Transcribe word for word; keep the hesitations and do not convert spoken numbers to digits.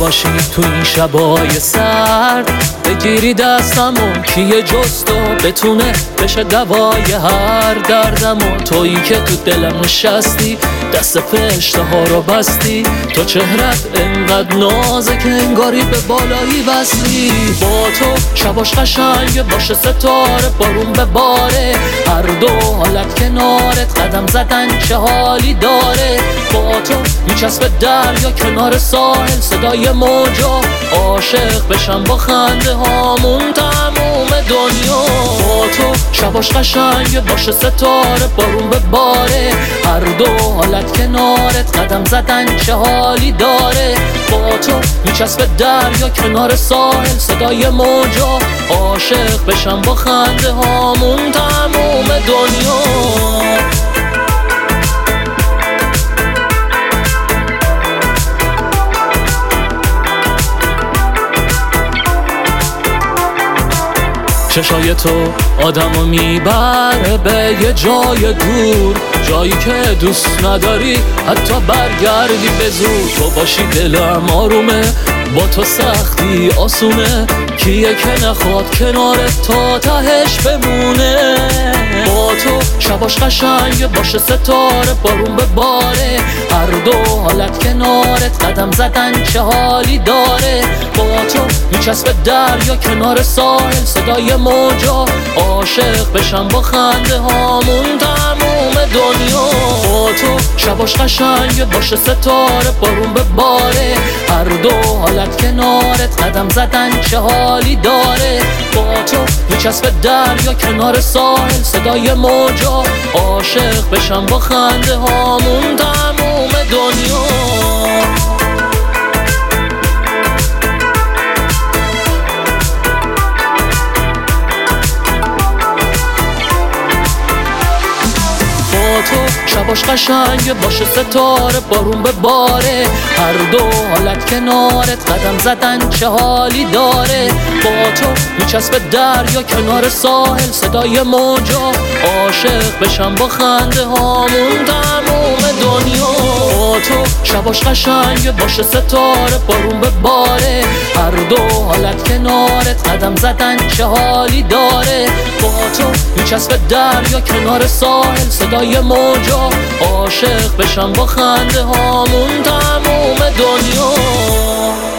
باشی تو این شبای سرد، بگیری دستم و کیه جز تو بتونه بشه دوای هر دردم و تویی که تو دلم نشستی دست فرشته ها رو بستی. تو چهرت انقدر نازه که انگاری به بالایی وصلی. با تو شباش قشنگ باشه ستاره بارون بباره، هر دو حالت کنارت قدم زدن چه حالی داره. با تو میچسبه دریا کنار ساحل صدای موجا، عاشق بشم با خنده هامون تموم دنیا. با تو شباش قشنگ باشه ستاره بارون بباره، هر دو حالت کنارت قدم زدن چه حالی داره. با تو میچسبه دریا کنار ساحل صدای موجا، عاشق بشم با خنده هامون تموم دنیا. چشای تو آدمو میبره به یه جای دور، جایی که دوست نداری حتی برگردی به زور. تو باشی دلم آرومه، با تو سختی آسونه، کیه که نخواد کنارت تا تهش بمونه. با تو شباش قشنگ باشه ستاره بارون بباره، هر دو حالت کنارت قدم زدن چه حالی داره. با تو میچسبه دریا کنار ساحل صدای موجا، عاشق بشم با خنده هامون تموم دنیا. با تو شباش قشنگ باشه ستاره بارون بباره، هر دو حالت کنارت قدم زدن چه حالی داره. با تو میچسبه دریا کنار ساحل صدای موجا، عاشق بشم با خنده هامون تموم دنیا. تو شباش قشنگ باشه ستاره بارون بباره، هر دو حالت کنارت قدم زدن چه حالی داره. با تو میچسبه دریا کنار ساحل صدای موجا، عاشق بشم با خنده هامون تموم دنیا. با تو شباش قشنگ باشه ستاره بارون بباره، هر دو حالت کنارت قدم زدن چه حالی داره. با تو میچسبه دریا کنار ساحل صدای موجا، عاشق بشم با خنده هامون تموم دنیا.